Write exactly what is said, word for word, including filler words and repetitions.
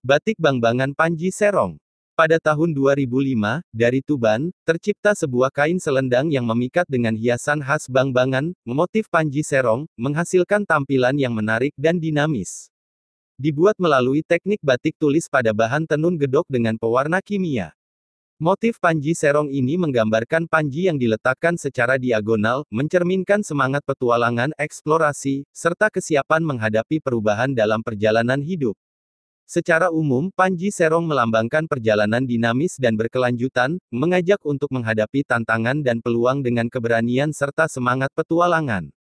Batik Bangbangan Panji Serong. Pada tahun dua ribu lima, dari Tuban, tercipta sebuah kain selendang yang memikat dengan hiasan khas Bangbangan, motif Panji Serong, menghasilkan tampilan yang menarik dan dinamis. Dibuat melalui teknik batik tulis pada bahan tenun gedok dengan pewarna kimia. Motif Panji Serong ini menggambarkan panji yang diletakkan secara diagonal, mencerminkan semangat petualangan, eksplorasi, serta kesiapan menghadapi perubahan dalam perjalanan hidup. Secara umum, Panji Serong melambangkan perjalanan dinamis dan berkelanjutan, mengajak untuk menghadapi tantangan dan peluang dengan keberanian serta semangat petualangan.